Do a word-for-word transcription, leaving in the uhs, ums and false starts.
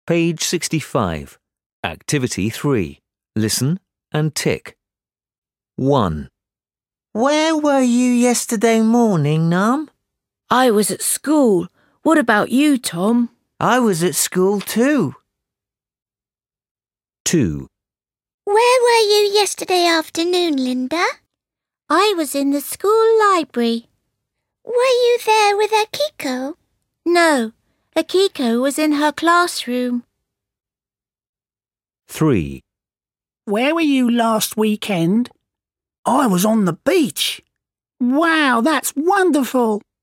Page sixty-five. Activity three. Listen and tick. one. Where were you yesterday morning, Mum? I was at school. What about you, Tom? I was at school too. two. Where were you yesterday afternoon, Linda? I was in the school library. Were you there with Akiko? No, Akiko was in her classroom. three. Where were you last weekend? I was on the beach. Wow, that's wonderful.